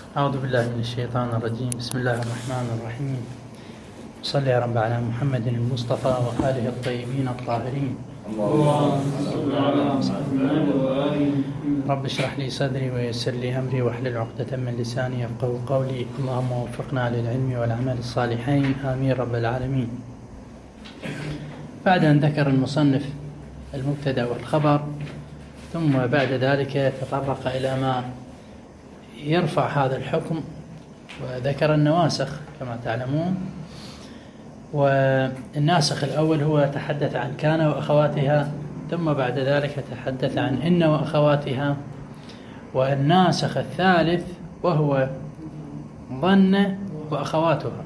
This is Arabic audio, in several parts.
أعوذ بالله من الشيطان الرجيم. بسم الله الرحمن الرحيم. صلى يا رب على محمد المصطفى وآله الطيبين الطاهرين. رب اشرح لي صدري ويسر لي أمري واحلل عقدة من لساني يفقهوا قولي. اللهم وفقنا للعلم والعمل الصالحين آمين رب العالمين. بعد أن ذكر المصنف المبتدأ والخبر، ثم بعد ذلك تطرق إلى ما يرفع هذا الحكم، وذكر النواسخ كما تعلمون. والناسخ الأول هو تحدث عن كان وأخواتها، ثم بعد ذلك تحدث عن إن وأخواتها. والناسخ الثالث وهو ظن وأخواتها،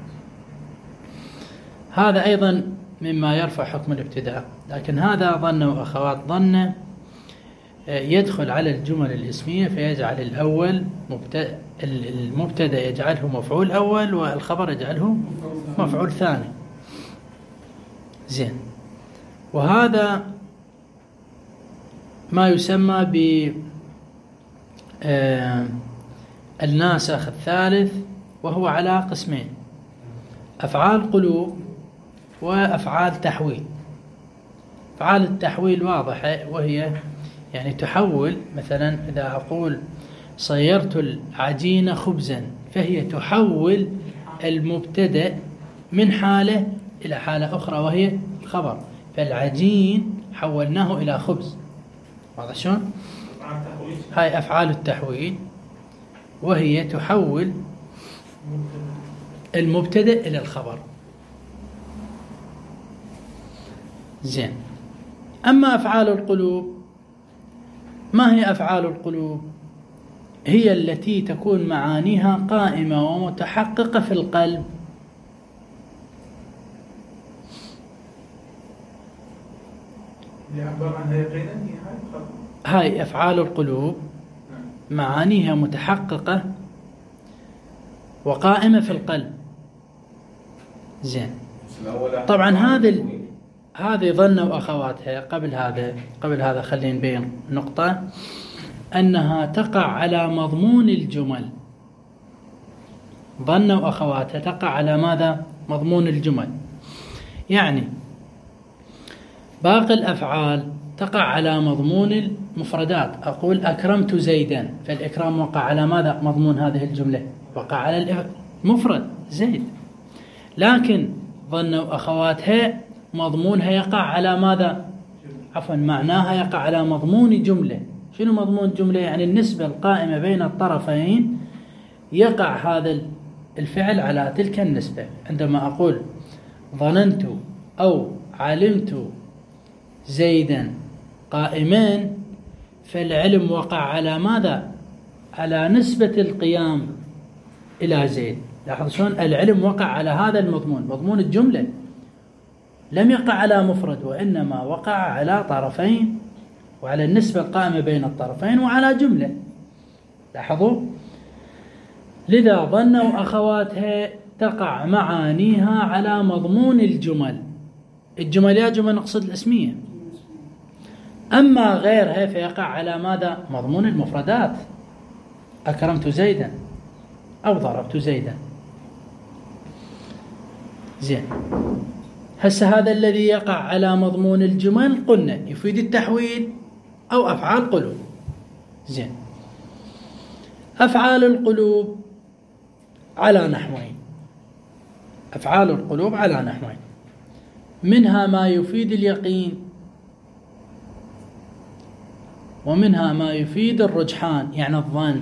هذا أيضا مما يرفع حكم الابتداء. لكن هذا ظن وأخوات ظن يدخل على الجمل الاسمية، فيجعل الأول المبتدأ يجعله مفعول أول، والخبر يجعله مفعول ثاني. زين، وهذا ما يسمى بالناسخ الثالث، وهو على قسمين: أفعال قلوب وأفعال تحويل. أفعال التحويل واضحة، وهي يعني تحول. مثلا إذا أقول صيرت العجين خبزا، فهي تحول المبتدأ من حالة إلى حالة أخرى وهي الخبر. فالعجين حولناه إلى خبز. واضح شلون؟ هاي أفعال التحويل، وهي تحول المبتدأ إلى الخبر. زين، أما أفعال القلوب، ما هي أفعال القلوب؟ هي التي تكون معانيها قائمة ومتحققة في القلب. هاي أفعال القلوب معانيها متحققة وقائمة في القلب. زين، طبعا هذه ظن وأخواتها. قبل هذا خلينا نبين نقطة، أنها تقع على مضمون الجمل. ظن وأخواتها تقع على ماذا؟ مضمون الجمل. يعني باقي الأفعال تقع على مضمون المفردات. أقول أكرمت زيدا، فالإكرام وقع على ماذا؟ مضمون هذه الجملة وقع على المفرد زيد. لكن ظن وأخواتها مضمونها يقع على ماذا؟ معناها يقع على مضمون جملة. شنو مضمون جملة؟ يعني النسبة القائمة بين الطرفين، يقع هذا الفعل على تلك النسبة. عندما أقول ظننت أو علمت زيدا قائمان، فالعلم وقع على ماذا؟ على نسبة القيام إلى زيد. لاحظ شلون العلم وقع على هذا المضمون، مضمون الجملة، لم يقع على مفرد، وإنما وقع على طرفين، وعلى النسبة القائمة بين الطرفين، وعلى جملة. لاحظوا، لذا ظن وأخواتها تقع معانيها على مضمون الجمل. الجمل يا جمل نقصد الاسمية. أما غيرها فيقع على ماذا؟ مضمون المفردات. أكرمت زيدا أو ضربت زيدا. زين، هسه هذا الذي يقع على مضمون الجمل قلنا يفيد التحويل أو أفعال قلوب. زين، أفعال القلوب على نحوين. أفعال القلوب على نحوين: منها ما يفيد اليقين، ومنها ما يفيد الرجحان، يعني الظن.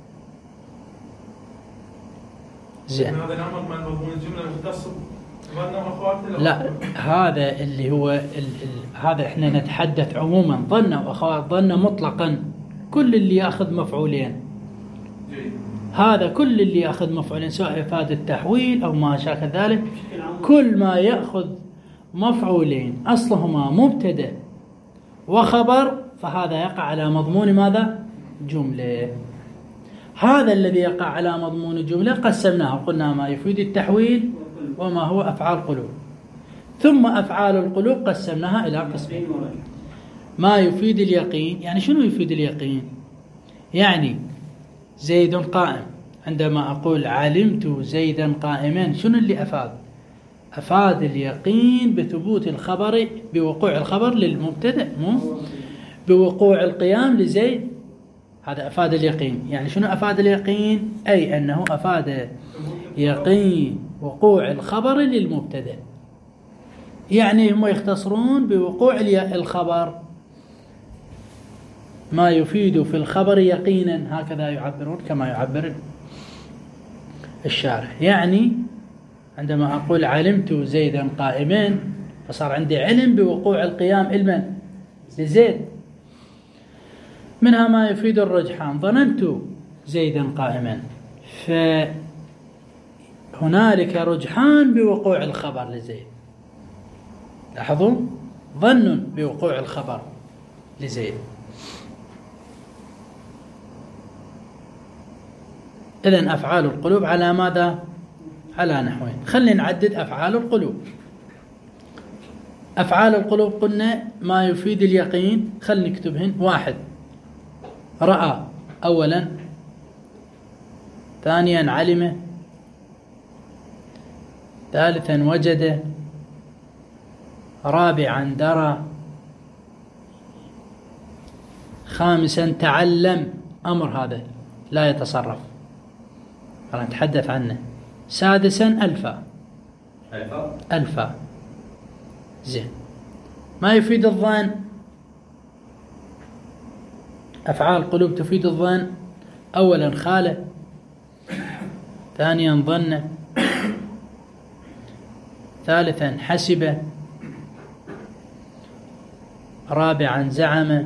زين، هذا نمط من مضمون الجملة المختص ظن وأخواتها. لا، هذا اللي هو هذا احنا نتحدث عموما. ظن وأخوات، ظن مطلقا كل اللي يأخذ مفعولين. هذا كل اللي يأخذ مفعولين، سواء إفادة التحويل أو ما شاكل ذلك. كل ما يأخذ مفعولين أصلهما مبتدأ وخبر، فهذا يقع على مضمون ماذا؟ جملة. هذا الذي يقع على مضمون الجملة قسمناه، قلنا ما يفيد التحويل وما هو أفعال قلوب. ثم أفعال القلوب قسمناها إلى قسمين: ما يفيد اليقين. يعني شنو يفيد اليقين؟ يعني زيد قائم عندما أقول علمت زيدا قائما، شنو اللي أفاد؟ أفاد اليقين بثبوت الخبر، بوقوع الخبر للمبتدأ، مو بوقوع القيام لزيد. هذا أفاد اليقين. يعني شنو أفاد اليقين؟ أي أنه أفاد يقين وقوع الخبر للمبتدأ. يعني هم يختصرون بوقوع الخبر، ما يفيد في الخبر يقينا، هكذا يعبرون كما يعبر الشارح. يعني عندما أقول علمت زيدا قائما، فصار عندي علم بوقوع القيام المن لزيد. منها ما يفيد الرجحان، ظننت زيدا قائما، فهنالك رجحان بوقوع الخبر لزيد. لاحظوا، ظن بوقوع الخبر لزيد. إذن أفعال القلوب على ماذا؟ على نحوين. خلينا نعدد أفعال القلوب. أفعال القلوب قلنا ما يفيد اليقين، خلينا نكتبهن. 1 رأى أولا، ثانيا علم، ثالثا وجد، رابعا درى، خامسا تعلم، أمر هذا لا يتصرف، نتحدث عنه. سادسا ألفا. زين. ما يفيد الظن، أفعال قلوب تفيد الظن. أولا خالة، ثانيا ظن، ثالثا حسب، رابعا زعم،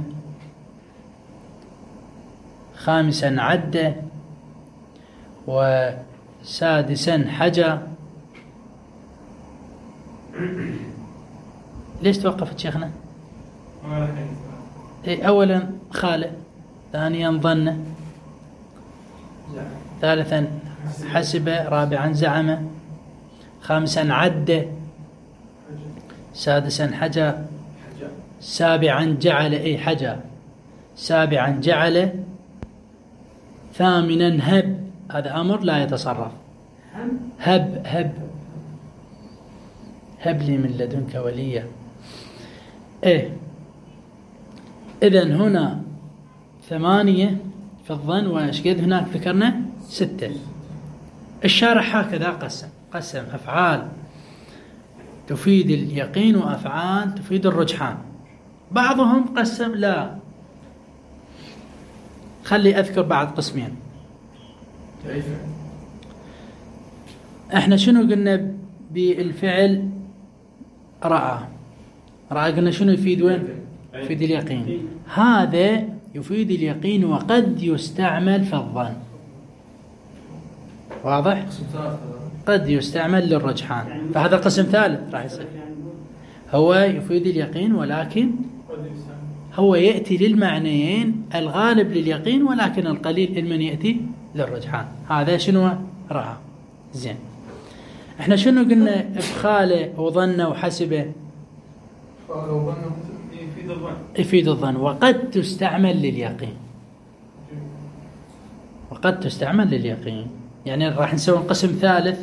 خامسا عد، وسادسا حجى. ليش توقفت شيخنا؟ أولا خالة، ثانيا ظن، ثالثا حسب، رابعا زعم، خامسا عد، سادسا حجى، سابعا جعل، حجى، سابعا جعل، ثامنا هب. هذا أمر لا يتصرف. هب لي من لدنك وليا. إذن هنا 8 في الظن، وإيش قد هناك ذكرنا 6. الشارح هكذا قسم أفعال تفيد اليقين وأفعال تفيد الرجحان. بعضهم قسم لا، خلي أذكر بعض قسمين. احنا شنو قلنا بالفعل رأى قلنا شنو يفيد؟ وين يفيد اليقين. هذا يفيد اليقين وقد يستعمل في الظن، واضح؟ قد يستعمل للرجحان، فهذا قسم ثالث راح يصير. هو يفيد اليقين ولكن هو يأتي للمعنيين، الغالب لليقين ولكن القليل المن يأتي للرجحان. هذا شنو؟ رأى. زين. احنا شنو قلنا بخاله وظن وحسبه؟ يفيد الظن وقد تستعمل لليقين. وقد تستعمل لليقين، يعني راح نسوي قسم ثالث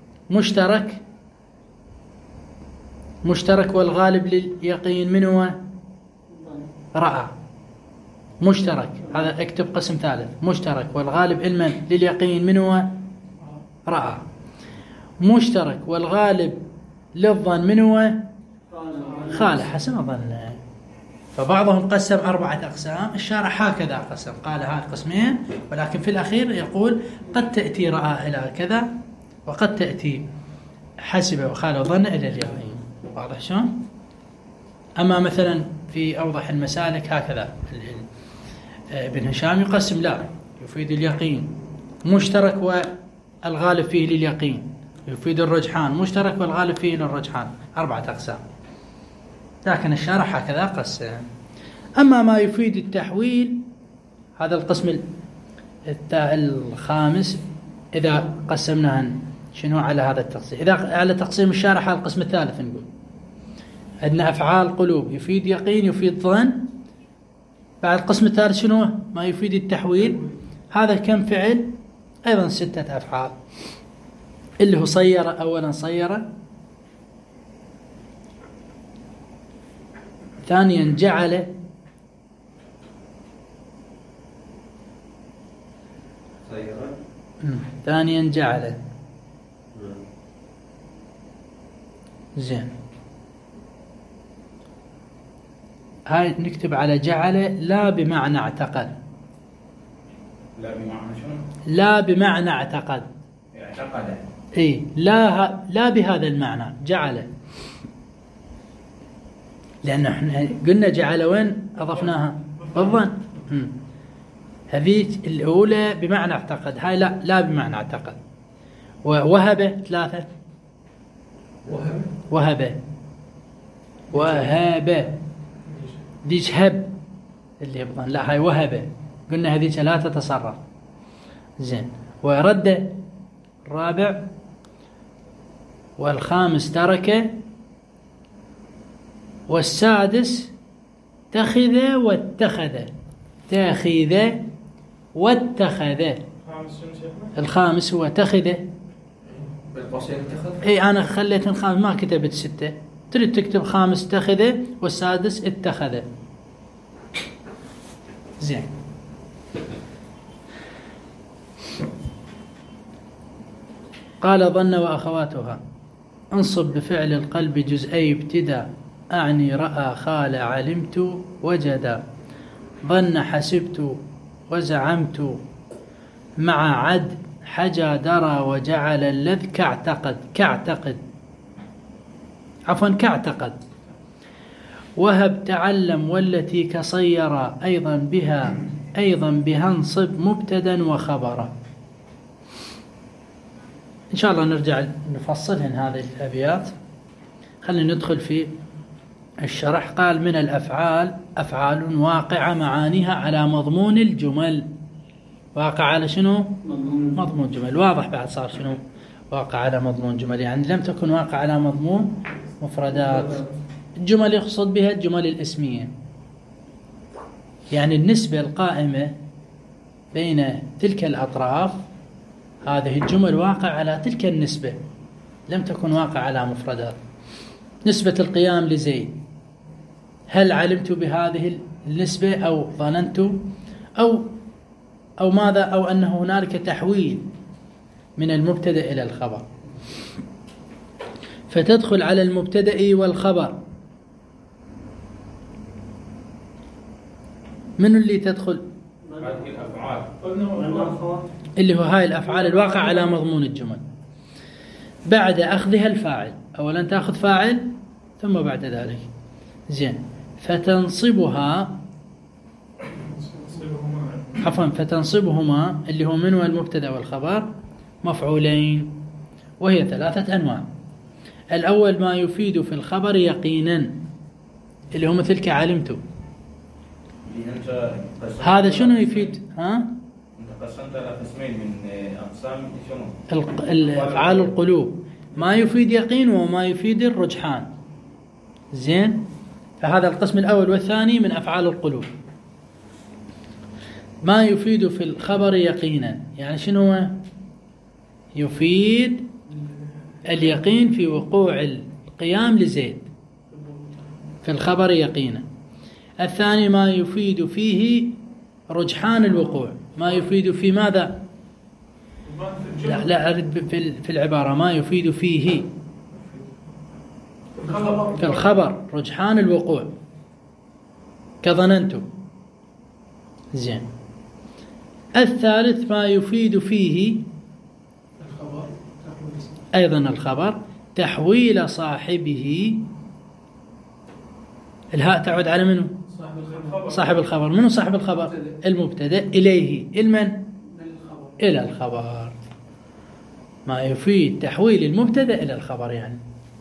مشترك والغالب لليقين من هو؟ رأى. مشترك، هذا اكتب قسم ثالث، مشترك والغالب علما لليقين من هو؟ رأى. مشترك والغالب للظن من هو؟ خالة، حسن ظن. فبعضهم قسم 4 أقسام. الشارح هكذا قسم، قال هذا قسمين، ولكن في الأخير يقول قد تأتي رأى إلى كذا، وقد تأتي حسب وخالة وظن إلى اليقين. واضح شلون؟ أما مثلا في أوضح المسالك هكذا ابن هشام يقسم لا، يفيد اليقين مشترك والغالب فيه لليقين، يفيد الرجحان مشترك والغالب فيه للرجحان. 4 أقسام، لكن الشارح هكذا قسم. أما ما يفيد التحويل، هذا القسم الخامس، إذا قسمناه شنو على هذا التقسيم؟ إذا على تقسيم الشارح على القسم الثالث نقول عندنا أفعال قلوب يفيد يقين يفيد ظن. بعد القسم الثالث شنو؟ ما يفيد التحويل. هذا كم فعل؟ أيضا 6 أفعال، اللي هو صير. أولا صير، ثانيا جعل، ثانيا جعل. زين، هاي نكتب على جعل لا بمعنى اعتقد. لا بمعنى شنو؟ لا بمعنى اعتقد. اعتقد. اي لا بهذا المعنى جعل، لأن احنا قلنا جعل وين أضفناها؟ بالظن. هذه الأولى بمعنى اعتقد، هاي لا بمعنى اعتقد. ووهب 3. وهب ديش هب اللي يبظن، لا هاي وهب، قلنا هذيك لا تتصرف. زين، ورد 4، والخامس ترك، والسادس تخذ واتخذ. تاخذ واتخذ. الخامس هو تخذ بالقوسين اتخذ. اي انا خليت الخامس، ما كتبت 6. تريد تكتب خامس اتخذ والسادس اتخذ. زين، قال ظن وأخواتها. انصب بفعل القلب جزئي ابتدى، أعني رأى خال علمت وجدا. ظن حسبت وزعمت مع عد حجا درى وجعل اللذ كاعتقد عفوا كاعتقد. وهب تعلم والتي كصيرا، أيضا بها انصب مبتدا وخبرا. إن شاء الله نرجع نفصلهن هذه الأبيات. خلينا ندخل في الشرح. قال من الأفعال أفعال واقعة معانيها على مضمون الجمل. واقع على شنو؟ مضمون جمل. واضح بعد صار شنو؟ واقع على مضمون جمل، يعني لم تكن واقع على مضمون مفردات. الجمل يقصد بها الجمل الاسمية، يعني النسبة القائمة بين تلك الأطراف، هذه الجمل واقع على تلك النسبة، لم تكن واقع على مفردات. نسبة القيام لزيد، هل علمت بهذه النسبة أو ظننت أو ماذا، أو أن هنالك تحويل من المبتدأ إلى الخبر، فتدخل على المبتدأ والخبر. من اللي تدخل؟ هذه الأفعال اللي هو هاي الأفعال الواقع على مضمون الجمل. بعد أخذها الفاعل، أولا تأخذ فاعل ثم بعد ذلك. زين، فتنصبها فتنصبهما اللي هو من والمبتدأ والخبر مفعولين، وهي 3 أنواع. الأول ما يفيد في الخبر يقينا، اللي هو مثل كعلمت. هذا شنو يفيد؟ انت قسمت على قسمين من اقسام شنو؟ الافعال القلوب، ما يفيد يقين وما يفيد الرجحان. زين، فهذا القسم الاول والثاني من افعال القلوب. ما يفيد في الخبر يقينا، يعني شنو هو؟ يفيد اليقين في وقوع القيام لزيد في الخبر يقينا. الثاني ما يفيد فيه رجحان الوقوع، ما يفيد في ماذا؟ لا أرد في العبارة ما يفيد فيه في الخبر رجحان الوقوع كظننت. زين، الثالث ما يفيد فيه أيضا الخبر تحويل صاحبه. الهاء تعود على منه؟ صاحب الخبر. منه صاحب الخبر؟ المبتدأ. إليه المن؟ إلى الخبر. ما يفيد تحويل المبتدأ إلى الخبر يعني.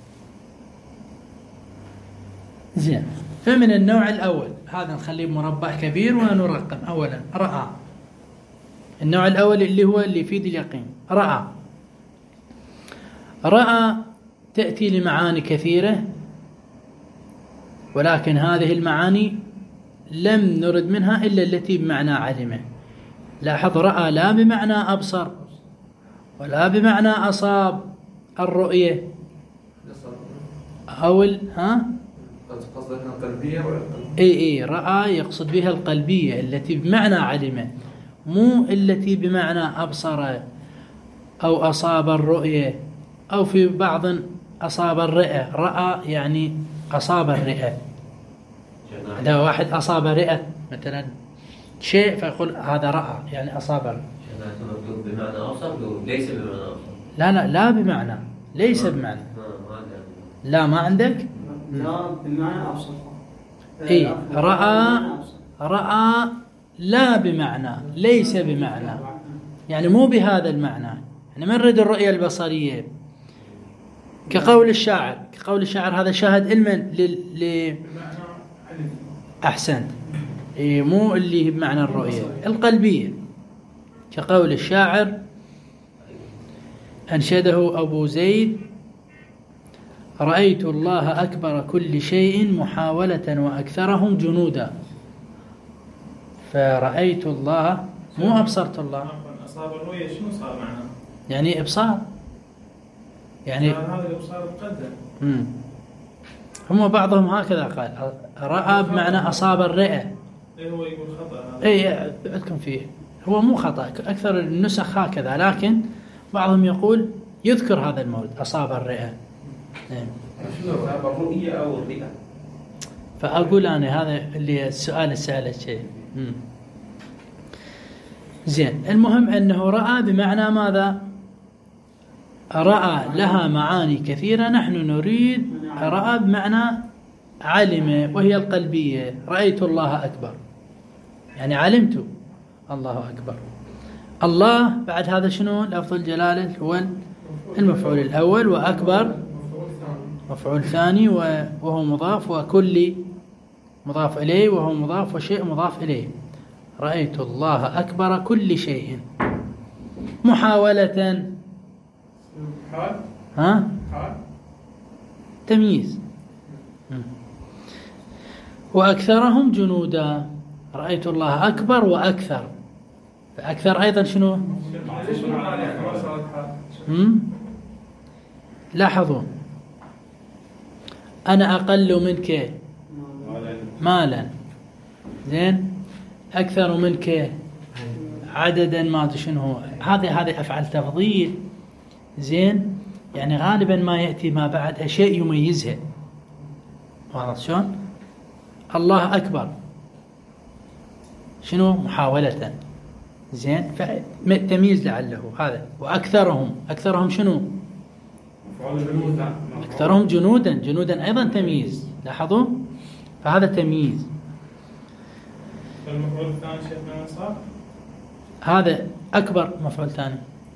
زين، فمن النوع الأول هذا نخليه مربع كبير ونرقم. أولا رأى، النوع الأول اللي هو اللي يفيد اليقين. رأى تأتي لمعاني كثيرة، ولكن هذه المعاني لم نرد منها إلا التي بمعنى علمه. لاحظ، رأى لا بمعنى أبصر، ولا بمعنى أصاب الرؤية أو قصدك القلبية ولا إيه رأى يقصد بها القلبية التي بمعنى علم، مو التي بمعنى أبصر أو أصاب الرؤية، أو في بعض أصاب الرئة. رأى يعني أصاب الرئة. إذا واحد أصاب رئة مثلا شيء فيقول هذا رأى يعني أصاب. بمعنى أبصر ليس بمعنى أبصر. لا بمعنى، ليس بمعنى. لا ما عندك؟ لا بمعنى أبصر. إيه رأى لا بمعنى، ليس بمعنى، يعني مو بهذا المعنى. يعني من نريد الرؤية البصرية كقول الشاعر هذا شاهد علما أحسنت. إيه مو اللي بمعنى الرؤية القلبية، كقول الشاعر أنشده أبو زيد: رأيت الله أكبر كل شيء محاولة وأكثرهم جنودا. فرأيت الله مو أبصرت الله. أصاب الرؤية شنو صار معناه؟ يعني إبصار، يعني هذا الإبصار تقدم. هم بعضهم هكذا قال رأى بمعنى أصاب الرئة. إيه هو يقول خطأ. إيه عندكم فيه، هو مو خطأ، أكثر النسخ هكذا، لكن بعضهم يقول يذكر هذا المورد أصاب الرئة. شنو أصاب الرؤية أو الرئة؟ فأقول أنا هذا اللي السؤال اللي سأله شيء. زين، المهم أنه رأى بمعنى ماذا؟ رأى لها معاني كثيرة، نحن نريد رأى بمعنى علم، وهي القلبية. رأيت الله أكبر يعني علمت الله أكبر. الله بعد هذا شنو؟ لفظ الجلالة هو المفعول الأول، وأكبر مفعول ثاني وهو مضاف، وكل مضاف إليه وهو مضاف، وشيء مضاف إليه. رأيت الله أكبر كل شيء محاولة. ها؟ تمييز. وأكثرهم جنودا. رأيت الله أكبر وأكثر، فأكثر أيضا شنو؟ لاحظوا، أنا أقل منك مالا، زين، أكثر منك عددا، ما أدري شنو. هذه أفعال تفضيل، زين، يعني غالبا ما يأتي ما بعدها شيء يميزها. واضح شلون؟ الله أكبر شنو؟ محاولة، زين، تمييز لعله هذا. وأكثرهم شنو؟ أكثرهم جنودا أيضا تمييز، لاحظوا، فهذا تمييز. المفعول الثاني شيخنا وين صار؟ هذا أكبر مفعول ثاني،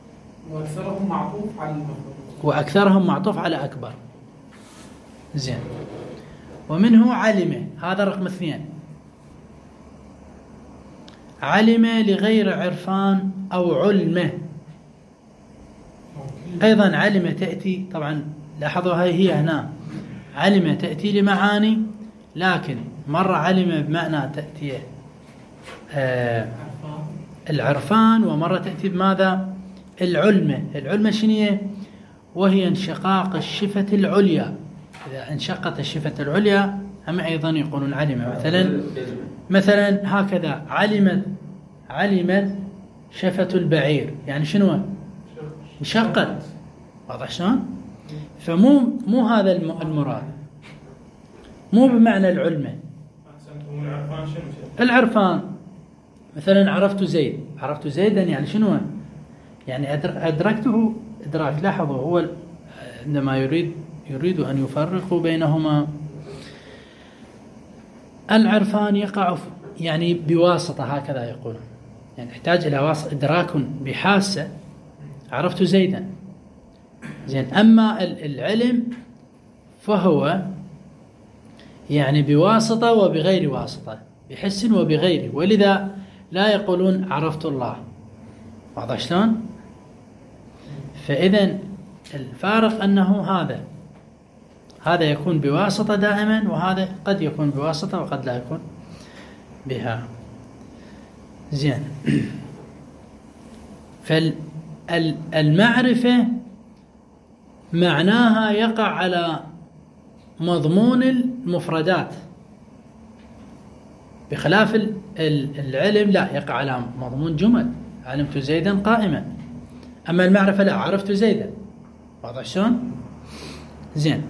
وأكثرهم معطوف على أكبر. زين، ومنه علم، هذا رقم 2. علم لغير عرفان أو علمه. أيضا علم تأتي، طبعا لاحظوا هي هنا علم تأتي لمعاني، لكن مرة علم بمعنى تأتي العرفان، ومرة تأتي بماذا؟ العلمة شنية؟ وهي انشقاق الشفة العليا. إذا انشقت الشفة العليا هم أيضا يقولون علم. مثلا هكذا علمت شفة البعير، يعني شنو؟ انشقت. واضح شلون؟ فمو هذا المراد، مو بمعنى العلمة. العرفان مثلا عرفت زيدا يعني شنو؟ يعني أدركته إدراك. لاحظوا، هو عندما يريد أن يفرق بينهما، العرفان يقع يعني بواسطة، هكذا يقول، يعني يحتاج إلى إدراك بحاسة. عرفت زيدا، زين. أما العلم فهو يعني بواسطة وبغير واسطة، بحس وبغيره، ولذا لا يقولون عرفت الله. واضح شلون؟ فإذن الفارق أنه هذا يكون بواسطة دائما، وهذا قد يكون بواسطة وقد لا يكون بها. زين. المعرفة معناها يقع على مضمون المفردات، بخلاف العلم لا، يقع على مضمون جمل. علمت زيدا قائما. أما المعرفة لا، عرفت زيدا. واضح شلون؟ زين.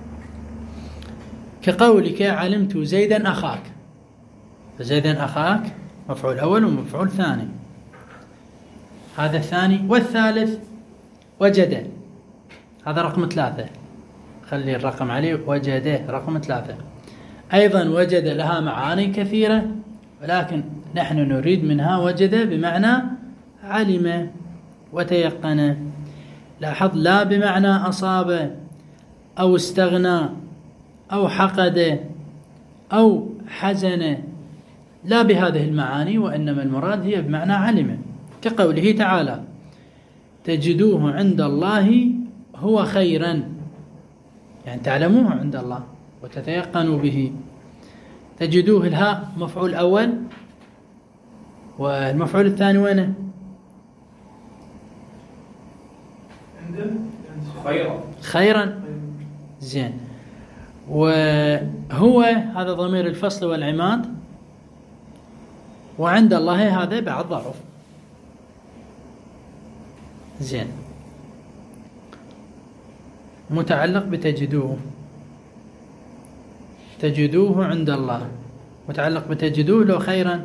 كقولك علمت زيدا أخاك، فزيدا أخاك مفعول أول ومفعول ثاني، هذا الثاني. والثالث وجد، هذا رقم 3، خلي الرقم عليه، وجده رقم 3. أيضا وجد لها معاني كثيرة، ولكن نحن نريد منها وجد بمعنى علم وتيقن. لاحظ، لا بمعنى أصاب أو استغنى أو حقد أو حزن، لا بهذه المعاني، وإنما المراد هي بمعنى علم. كقوله تعالى تجدوه عند الله هو خيرا، يعني تعلموه عند الله وتتيقنوا به. تجدوه، الهاء مفعول أول، والمفعول الثاني وينه؟ خيرا. زين. وهو هذا ضمير الفصل والعماد، وعند الله هذا بعد ظرف. زين. متعلق بتجدوه، تجدوه عند الله، متعلق بتجدوه لو خيرا،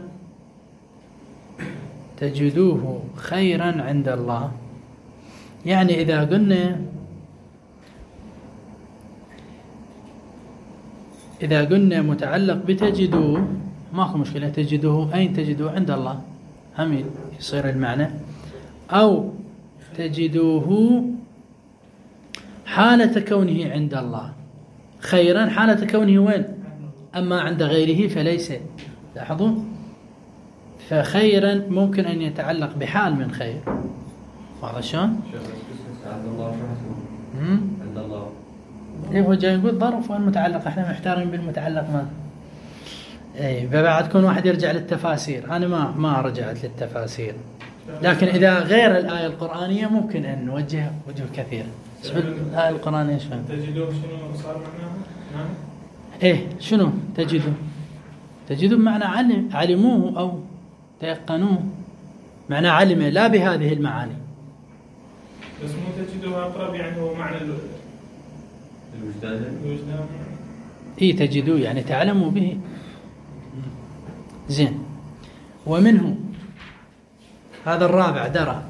تجدوه خيرا عند الله. يعني إذا قلنا متعلق بتجدوه ماكو مشكلة، تجدوه أين؟ تجدوه عند الله، هم يصير المعنى. أو تجدوه حالة كونه عند الله خيرا، حالة كونه وين؟ أما عند غيره فليس. لاحظوا، فخيرا ممكن أن يتعلق بحال من خير. واضح شلون؟ عند الله عند الله. إيه، هو جاي يقول ظرف والمتعلق، احنا محتارين بالمتعلق ما. اي، فبعد كون واحد يرجع للتفاسير، انا ما رجعت للتفاسير، لكن اذا غير الايه القرانيه ممكن ان نوجه وجوه كثيره. بس بالايه القرانيه ايش فهم؟ تجدوه شنو صار معناها؟ ايه، شنو تجدوا بمعنى علموه او تيقنوه، معنى علم، لا بهذه المعاني. بس مو تجدوه اقرب، يعني هو معنى الوجدان. اي، تجدوه يعني تعلموا به. زين. ومنه هذا الرابع درى،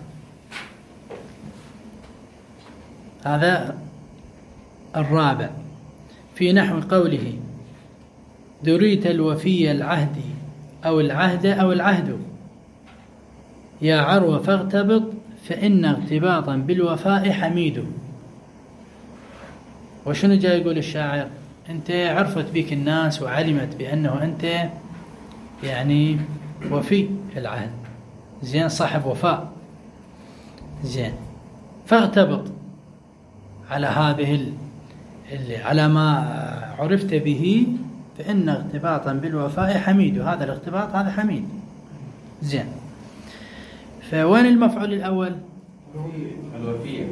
هذا الرابع في نحو قوله دريت الوفي العهد أو العهد أو العهد يا عروة فاغتبط فإن اغتباطا بالوفاء حميد. وشنو جاي يقول الشاعر؟ أنت عرفت بك الناس وعلمت بأنه أنت يعني وفي العهد، زين، صاحب وفاء، زين، فاغتبط على هذه على ما عرفت به، فإن اغتباطا بالوفاء حميد. هذا الاغتباط هذا حميد. زين. فوين المفعول الأول؟ الوفية.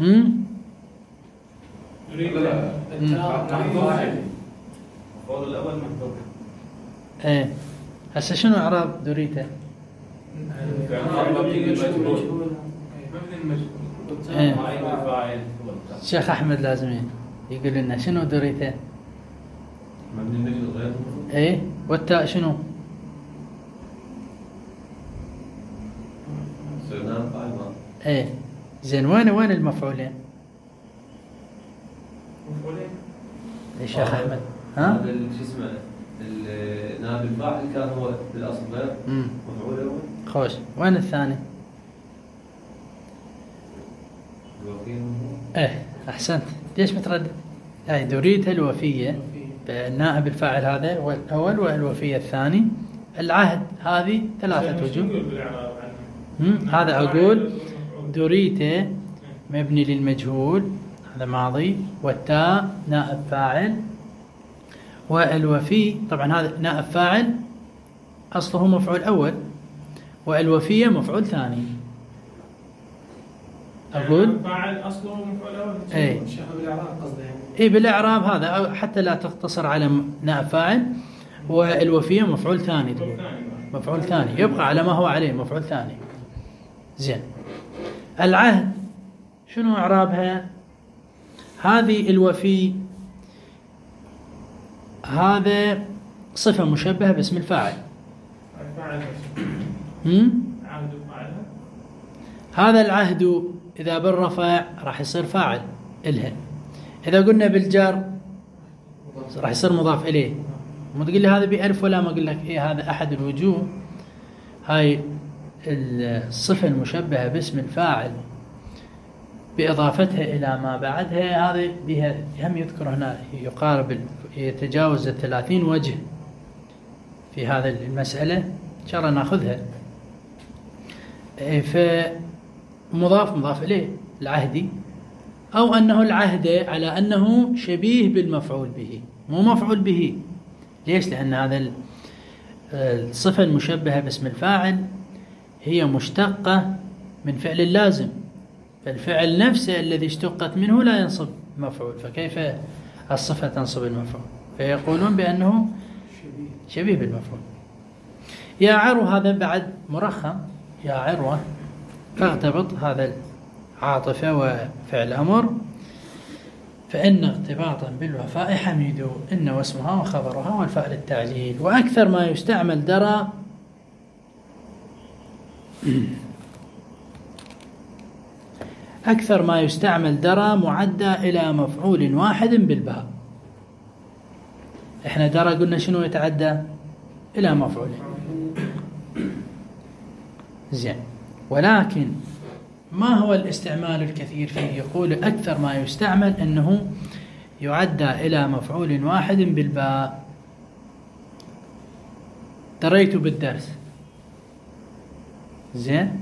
المفعول الأول محذوف. ايه، هسه شنو إعراب دريته؟ الشيخ أحمد لازم يقول لنا شنو دريته؟ مبني المجهول غير. ايه، والتاء شنو؟ ايه، زين. وين المفعولين؟ يا شيخ أحمد، ها؟ هذا شو اسمه نائب الفاعل كان هو بالاصل غير مفعول اول. خوش. وين الثاني؟ ايه، احسنت. ليش متردد؟ اي، دريت الوفيه، النائب الفاعل هذا هو الاول، والوفيه الثاني. العهد هذه 3 وجوه. هذا اقول دريت مبني للمجهول، هذا ماضي، والتاء نائب فاعل، والوفي طبعا هذا نائب فاعل أصله مفعول أول، والوفية مفعول ثاني. أقول فاعل أصله مفعول أول. إيه شيخ بالإعراب قصده يعني. إيه بالإعراب هذا، أو حتى لا تقتصر على نائب فاعل، والوفية مفعول ثاني تقول، مفعول ثاني يبقى على ما هو عليه، مفعول ثاني. زين. العهد شنو إعرابها؟ هذه الوفي هذا صفة مشبهة باسم الفاعل. فاعل عهد فاعل. هذا العهد إذا بالرفع راح يصير فاعل إلها، إذا قلنا بالجر راح يصير مضاف إليه. ما تقول لي هذا بألف ولا ما أقول لك إيه، هذا أحد الوجوه. هاي الصفة المشبهة باسم الفاعل بإضافتها إلى ما بعدها، هذه بها هم يذكر هنا يقارب يتجاوز 30 وجه في هذا المسألة، إن شاء الله نأخذها. مضاف إليه العهدي، أو أنه العهد على أنه شبيه بالمفعول به، مو مفعول به. ليش؟ لأن هذا الصفة المشبهة باسم الفاعل هي مشتقة من فعل اللازم، فالفعل نفسه الذي اشتقت منه لا ينصب مفعول، فكيف الصفة تنصب المفعول؟ فيقولون بأنه شبيه بالمفعول. يا عروة هذا بعد مرخم، يا عروة فاغتبط هذا عاطفة وفعل أمر، فإن اغتباطا بالوفاء حميد، إن واسمها وخبرها والفاء للتعليل. وأكثر ما يستعمل درى أكثر ما يستعمل درى معدى إلى مفعول واحد بالباء. إحنا درى قلنا شنو يتعدى إلى مفعول. زين. ولكن ما هو الاستعمال الكثير فيه؟ يقول أكثر ما يستعمل أنه يعدى إلى مفعول واحد بالباء. دريت بالدرس، زين،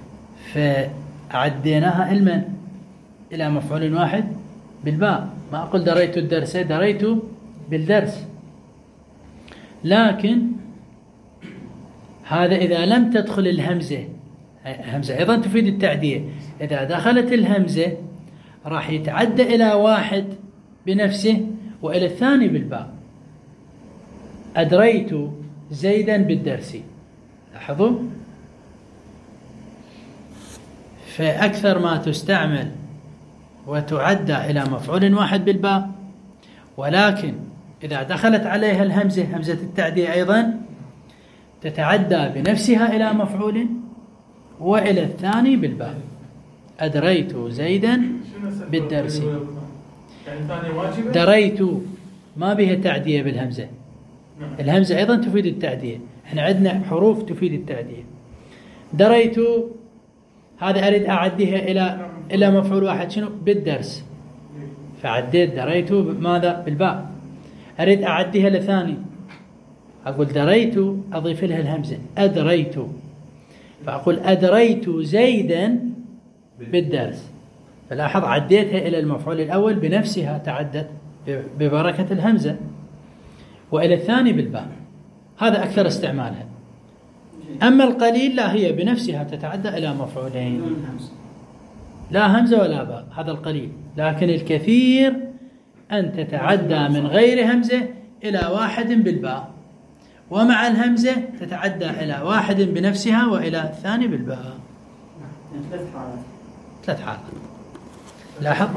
فعديناها علما إلى مفعول واحد بالباء. ما أقول دريت الدرس، دريت بالدرس. لكن هذا إذا لم تدخل الهمزة، همزة أيضا تفيد التعدية، إذا دخلت الهمزة راح يتعدى إلى واحد بنفسه وإلى الثاني بالباء. أدريت زيدا بالدرس، لاحظوا. فأكثر ما تستعمل وتعدى إلى مفعول واحد بالباء، ولكن إذا دخلت عليها الهمزة، همزة التعدية أيضا تتعدى بنفسها إلى مفعول وإلى الثاني بالباء. أدريت زيدا بالدرس. دريت ما بها تعدية بالهمزة، الهمزة أيضا تفيد التعدية، احنا عندنا حروف تفيد التعدية. دريت هذا أريد أعديها إلى مفعول واحد، شنو؟ بالدرس، فعديت دريت ماذا؟ بالباء. أريد أعديها لثاني، أقول دريت أضيف لها الهمزة، أدريت، فأقول أدريت زيدا بالدرس. فلاحظ عديتها إلى المفعول الأول بنفسها، تعدت ببركة الهمزة، وإلى الثاني بالباء. هذا أكثر استعمالها. أما القليل لا، هي بنفسها تتعدى إلى مفعولين، لا همزة ولا باء، هذا القليل. لكن الكثير أن تتعدى من غير همزة إلى واحد بالباء، ومع الهمزة تتعدى إلى واحد بنفسها وإلى الثاني بالباء. ثلاث حالات. لاحظ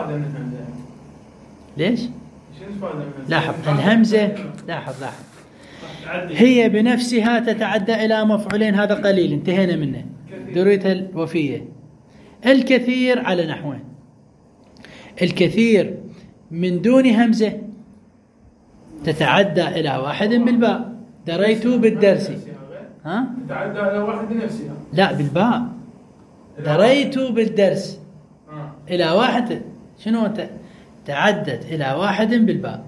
ليش؟ لاحظ الهمزة، لاحظ هي بنفسها تتعدى إلى مفعولين، هذا قليل انتهينا منه، دريت الوفية. الكثير على نحوين: الكثير من دون همزة تتعدى إلى واحد بالباء، دريت بالدرس، ها؟ تتعدى إلى واحد بنفسها، لا بالباء، دريت بالدرس إلى واحد، شنو تعدت إلى واحد بالباء.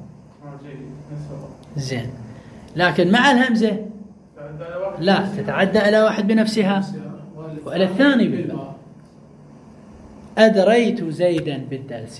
زين. لكن مع الهمزة لا، تتعدى إلى واحد بنفسها وإلى الثاني بالباء. أدريت زيدا بالدرس.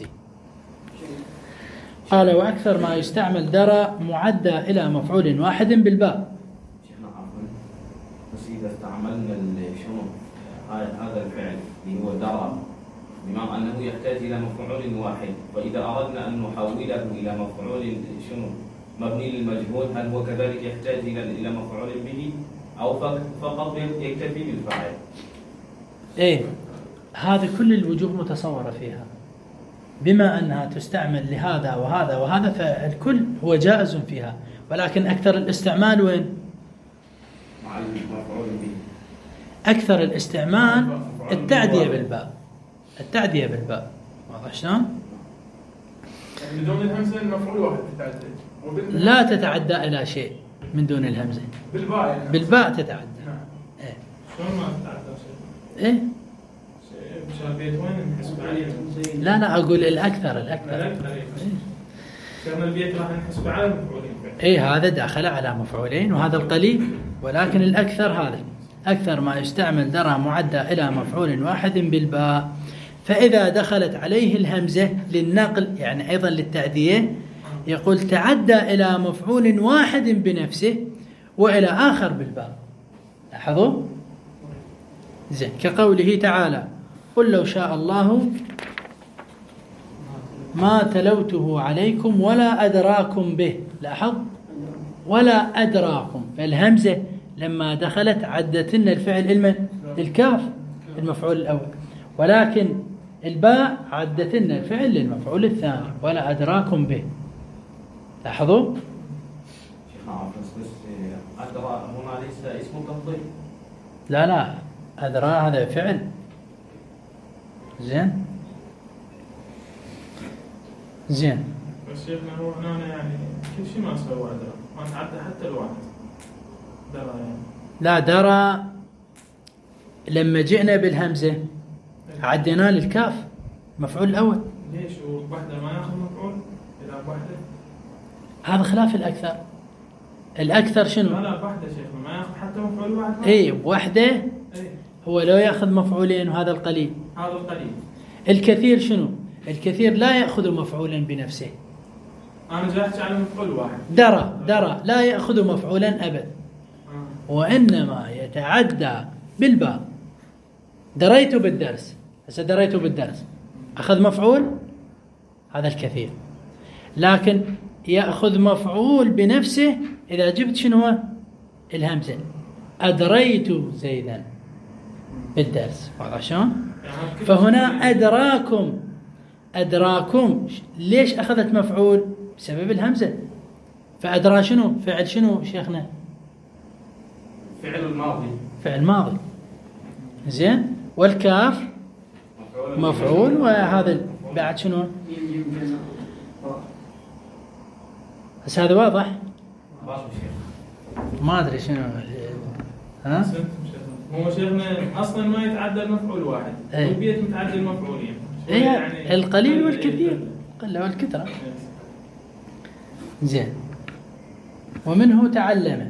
قال وأكثر ما يستعمل درى معدى إلى مفعول واحد بالباء. شيخنا عفوا، بس إذا استعملنا شنو هذا الفعل اللي هو درى بما أنه يحتاج إلى مفعول واحد، فإذا أردنا أن نحوله إلى مفعول شنو مبني للمجهول، هل هو كذلك يحتاج إلى مفعول به أو فقط يكتفي بالفاعل؟ إيه، هذه كل الوجوه متصورة فيها، بما أنها تستعمل لهذا وهذا وهذا فالكل هو جائز فيها، ولكن أكثر الاستعمال وين؟ مع المفعول به. أكثر الاستعمال التعدية بالباء، التعدية بالباء، واضح شلون؟ بدون الهمزة المفعول واحد تتعدى. لا تتعدى إلى شيء من دون الهمزة. بالباء يعني. بالباء تتعدى. نعم. إيه. شلون ما تتعدى شيء؟ إيه؟ مشان بيت وين نحسب عليه؟ لا أقول الأكثر. الأكثر. كان البيت راح نحسب على مفعولين. إيه، هذا داخل على مفعولين وهذا القليل، ولكن الأكثر هذا أكثر ما يستعمل درى معدى إلى مفعول واحد بالباء. فإذا دخلت عليه الهمزة للنقل يعني أيضا للتعدية يقول تعدى إلى مفعول واحد بنفسه وإلى آخر بالباء. لاحظوا؟ زين، كقوله تعالى قل لو شاء الله ما تلوته عليكم ولا أدراكم به. لاحظ، ولا أدراكم، فالهمزة لما دخلت عدت لنا الفعل المن للكاف المفعول الأول، ولكن الباء عدت لنا الفعل للمفعول الثاني ولا أدراكم به. لاحظوا؟ شيخنا بس أدرى هنا ليس اسم تفضيل. لا أدرى هذا فعل. زين. بس شيخنا هو هنا يعني كل شيء ما سوى أدرى، ما تعدى حتى الواحد. درى يعني. لا، درى لما جئنا بالهمزة عدينا للكاف مفعول الأول. ليش وحده ما ياخذ مفعول إذا بوحده؟ هذا خلاف الأكثر. الأكثر شنو؟ لا بوحده شيخنا ما ياخذ حتى مفعول واحد. إيه، بوحده. هو لو ياخذ مفعولين وهذا القليل. هذا القليل. الكثير شنو؟ الكثير لا يأخذ مفعولا بنفسه. أنا جاي أحكي على مفعول واحد. درى لا يأخذ مفعولا أبدا، وإنما يتعدى بالباء. دريت بالدرس، هسه دريت بالدرس أخذ مفعول، هذا الكثير. لكن يأخذ مفعول بنفسه إذا جبت شنو الهمزة، أدريت زيدا بالدرس. واضح شلون؟ فهنا أدراكم ليش أخذت مفعول؟ بسبب الهمزة. فأدرى شنو؟ فعل شنو شيخنا؟ فعل ماضي. زين، والكاف مفعول، وهذا بعد شنو؟ بس هذا واضح؟ ما أدري شنو. ها؟ هو شيخنا أصلا ما يتعدى المفعول واحد، والبيت متعدى المفعولين. إيه، يعني القليل والكثير، القلة والكثرة. زين، ومنه تعلم،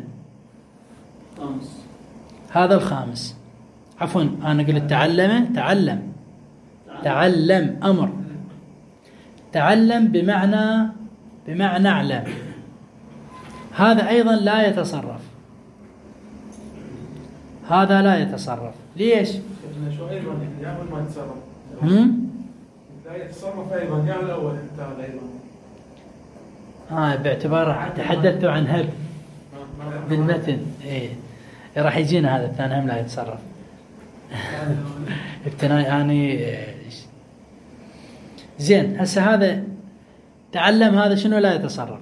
هذا الخامس. عفوا، أنا قلت تعلم أمر. تعلم بمعنى اعلم. هذا أيضا لا يتصرف. هذا لا يتصرف. ليش؟ شو أيضا يعني ما يتصرف. لا يتصرف أيضا يعني الأول حتى أيضا. باعتبار تحدثت عن هب بالمتن. إيه، راح يجينا هذا الثاني هم لا يتصرف. ابتناء يعني. زين، هسه هذا تعلم، هذا شنو لا يتصرف.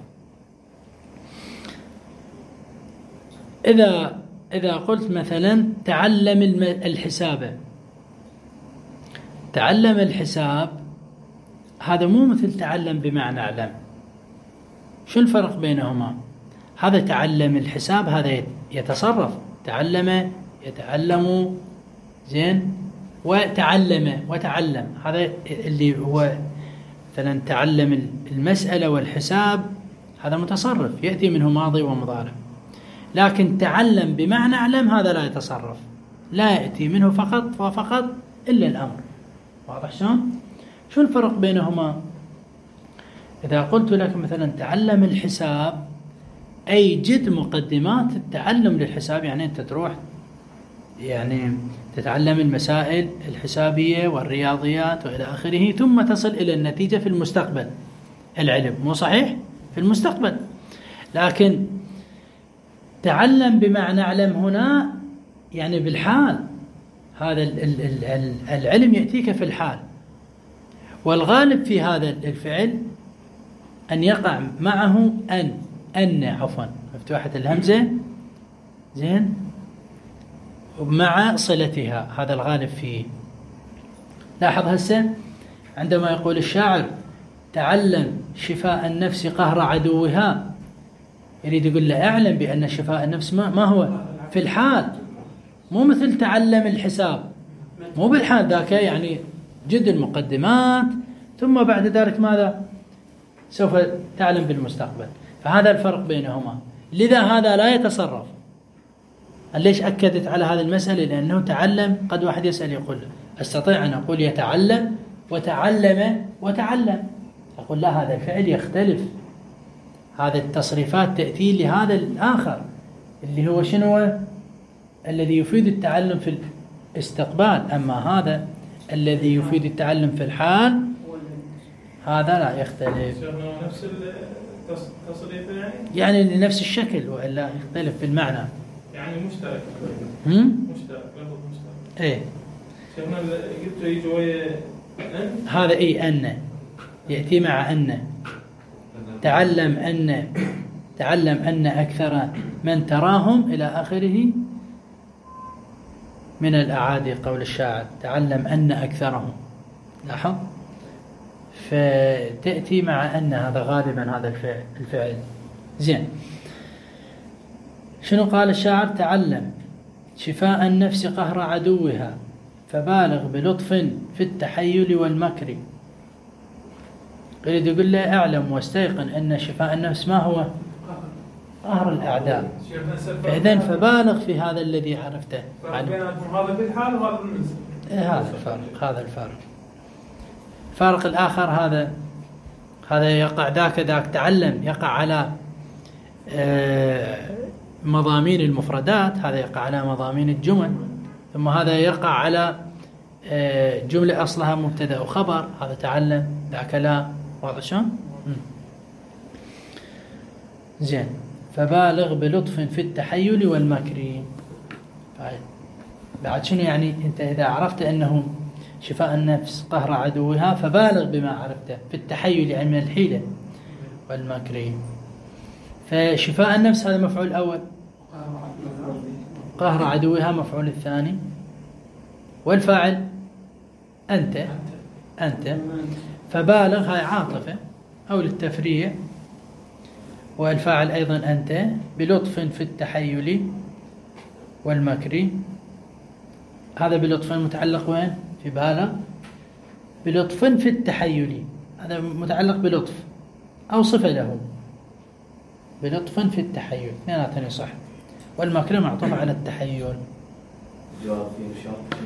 إذا قلت مثلا تعلم الحساب، تعلم الحساب، هذا مو مثل تعلم بمعنى اعلم. شو الفرق بينهما؟ هذا تعلم الحساب، هذا يتصرف، تعلم يتعلم. زين، وتعلم هذا اللي هو مثلا تعلم المسألة والحساب، هذا متصرف يأتي منه ماضي ومضارع. لكن تعلم بمعنى اعلم هذا لا يتصرف، لا يأتي منه فقط إلا الأمر. واضح شلون؟ شو الفرق بينهما؟ إذا قلت لك مثلا تعلم الحساب، أي جد مقدمات التعلم للحساب، يعني أنت تروح يعني تتعلم المسائل الحسابية والرياضيات وإلى آخره، ثم تصل إلى النتيجة في المستقبل. العلم مو صحيح في المستقبل، لكن تعلم بما نعلم هنا يعني بالحال. هذا العلم يأتيك في الحال، والغالب في هذا الفعل أن يقع معه أن مفتوحة الهمزة، زين، مع صلتها، هذا الغالب فيه. لاحظ هسه عندما يقول الشاعر تعلم شفاء النفس قهر عدوها، يريد يقول له اعلم بأن شفاء النفس ما هو في الحال، مو مثل تعلم الحساب، مو بالحال ذاك، يعني جد المقدمات ثم بعد ذلك ماذا سوف تعلم بالمستقبل. فهذا الفرق بينهما، لذا هذا لا يتصرف. ليش أكدت على هذه المسألة؟ لأنه تعلم. قد واحد يسأل يقول أستطيع أن أقول يتعلم وتعلم وتعلم، أقول لا، هذا الفعل يختلف، هذا التصريفات تأتي لهذا الآخر اللي هو شنو؟ الذي يفيد التعلم في الاستقبال. أما هذا الذي يفيد التعلم في الحال هذا لا يختلف. نفس التصريف يعني لنفس الشكل، وإلا يختلف في المعنى. يعني مشترك. مشترك، لفظ مشترك. إيه. شيخنا قلت يجي ويا أن. هذا إيه أن يأتي مع أن. تعلم أن أكثر من تراهم إلى آخره من الأعادي، قول الشاعر تعلم أن أكثرهم. لاحظ، فتأتي مع أن، هذا غالبا هذا الفعل. زين، شنو قال الشاعر؟ تعلم شفاء النفس قهر عدوها فبالغ بلطف في التحيل والمكر. يريد يقول له اعلم واستيقن أن شفاء النفس ما هو؟ قهر الأعداء. فإذن فبالغ في هذا الذي عرفته. هذا في الحال وهذا بالنسبة. هذا الفرق، هذا الفرق. الفرق الآخر هذا يقع ذاك تعلم يقع على مضامين المفردات، هذا يقع على مضامين الجمل، ثم هذا يقع على جملة أصلها مبتدأ وخبر، هذا تعلم ذاك لا. واضح شلون؟ زين، فبالغ بلطف في التحيل والمكر. بعد شنو يعني؟ أنت إذا عرفت أنه شفاء النفس قهر عدوها فبالغ بما عرفته في التحيل، يعني من الحيلة والمكر. فشفاء النفس هذا مفعول الأول، قهر عدوها مفعول الثاني، والفاعل أنت. فبالغ هاي عاطفة أو للتفريع، والفاعل أيضا أنت، بلطف في التحيل والمكر. هذا بلطف متعلق وين؟ في بالغ. بلطف في التحيل هذا متعلق بلطف أو صفة له، بلطف في التحيل، اثنيناتهم صح. والمكر معطوف على التحيل. جواب فيه شرط.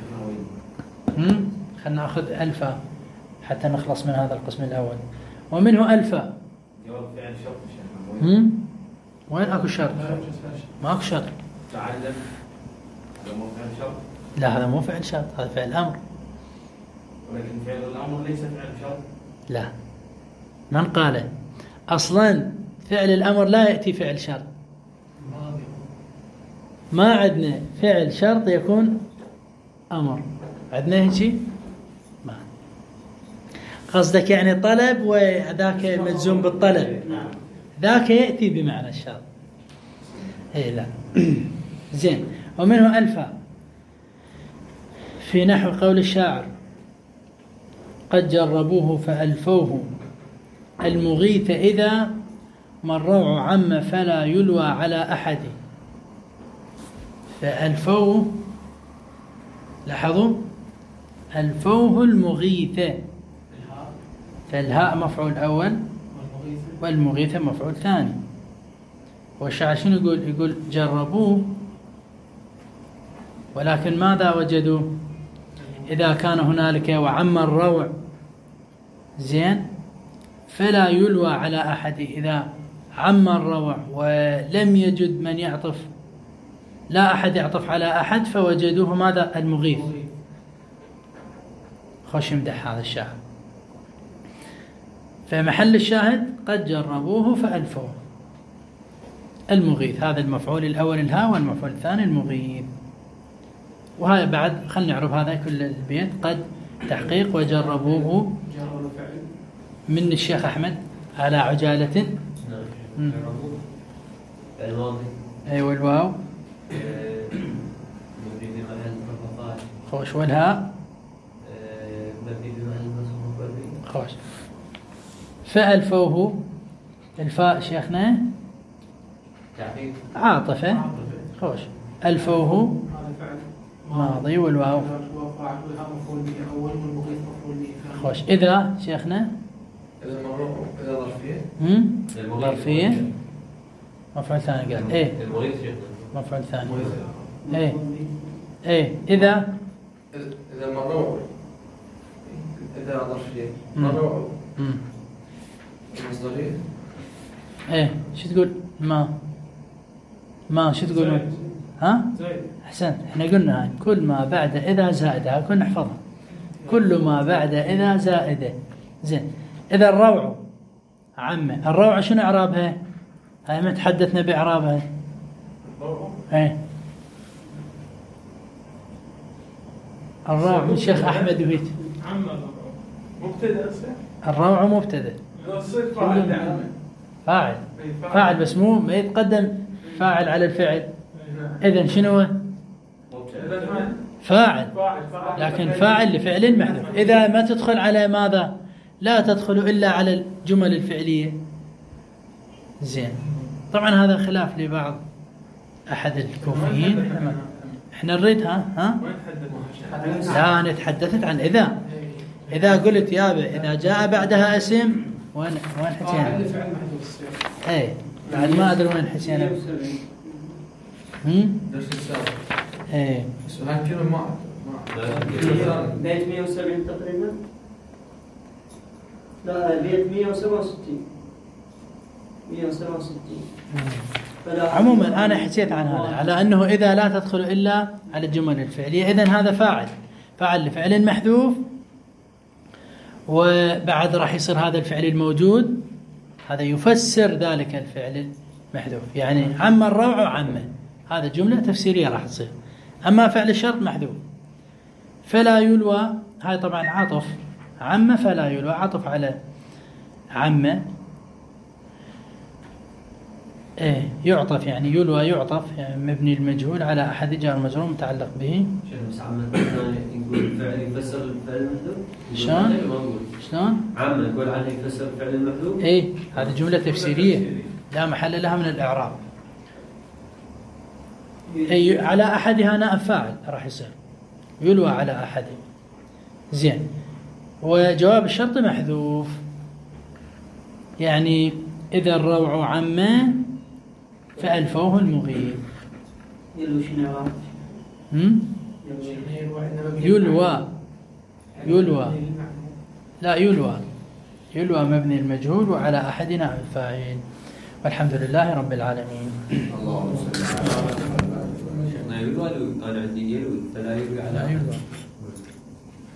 خلنا نأخذ ألفا حتى نخلص من هذا القسم الأول. ومنه ألفا. جواب فعل شرط. وين أكو شرط؟ ما أكو شرط. تعلم هذا مو فعل شرط. لا، هذا مو فعل شرط، هذا فعل أمر. ولكن فعل الأمر ليس فعل شرط. لا، من قال؟ أصلا فعل الأمر لا يأتي فعل شرط. ما عندنا فعل شرط يكون أمر، عندنا هيك ما. قصدك يعني طلب وذاك مجزوم بالطلب، ذاك يأتي بمعنى الشرط. إيه لا. زين، ومنه ألفا في نحو قول الشاعر قد جربوه فألفوه المغيث إذا ما الروع عم فلا يلوى على أحد. فألفوه، لاحظوا، ألفوه المغيث، فالهاء مفعول أول والمغيث مفعول ثاني. والشاعر شنو يقول جربوه، ولكن ماذا وجدوا؟ إذا كان هنالك وعم الروع، زين، فلا يلوى على أحد. إذا عم الروع ولم يجد من يعطف لا أحد يعطف على أحد فوجدوه ماذا؟ المغيث. خوش يمدح هذا الشاعر. فمحل الشاهد قد جربوه فألفوه. المغيث هذا المفعول الأول الهاء، والمفعول الثاني المغيث. وهذا بعد خلنا نعرف هذا كل البيت. قد تحقيق وجربوه من الشيخ أحمد على عجالة. الماضي. أيوة الواو. خوش والهاء. خوش. فألفوه. الفاء شيخنا عاطفة. خوش. ألفوه ماضي والواو. خوش. إذا شيخنا إذا ظرفية. ظرفية. مفعول ثاني قال إيه. المغيث شيخنا. مفعول ثاني. إيه. إيه. إذا مروع. إذا ظرفية. مروع. مصدرية. إيه. شو تقول؟ ما شو تقول؟ ها؟ أحسنت. إحنا قلنا هاي كل ما بعد إذا زائدة كنا نحفظها. كل ما بعد إذا زائدة. زين. إذا الروع عمه. الروع شنو إعرابها؟ هاي ما تحدثنا بإعرابها. إيه. الروع من الشيخ أحمد وهيت. مبتدأ. الروع مبتدأ. فاعل بس مو ما يتقدم فاعل على الفعل. إذن شنو؟ فاعل. لكن فاعل لفعل محذوف. إذا ما تدخل على ماذا؟ لا تدخل إلا على الجمل الفعلية. زين. طبعا هذا خلاف لبعض أحد الكوفيين. احنا نريدها ها؟ لا نتحدثت عن إذا قلت يابا إذا جاء بعدها اسم وين حسين؟ اي بعد ما ادري وين حسين. درس السابق. ايه بس هاي كلمة ما بيت 170 تقريبا. لا بيت 167. عموما أنا حكيت عن هذا على أنه إذا لا تدخل إلا على الجمل الفعلية. إذن هذا فاعل لفعل محذوف، وبعد راح يصير هذا الفعل الموجود هذا يفسر ذلك الفعل المحذوف. يعني عم الروع وعمه هذا جملة تفسيرية راح تصير. أما فعل الشرط محذوف. فلا يلوى هاي طبعا عطف عمه. فلا يلوى عطف على عمه. ايه يعطف يعني يلوى يعطف يعني مبني المجهول على احد جار مجرور متعلق به. بس عم نقول الفعل يفسر الفعل المحذوف. شلون؟ عم نقول عنه يفسر الفعل المحذوف. ايه هذه جملة تفسيرية لا محل لها من الإعراب. اي على احدها نائب فاعل راح يصير يلوى على احد. زين. وجواب الشرط محذوف. يعني إذا الروع عمه فألفوه المغيث. يلوى شنو عرفت؟ يلوى لا يلوى مبني المجهول وعلى أحدنا الفاعل. والحمد لله رب العالمين. اللهم صل على محمد. يلوى أنا عندي يلوى فلا يلوى على.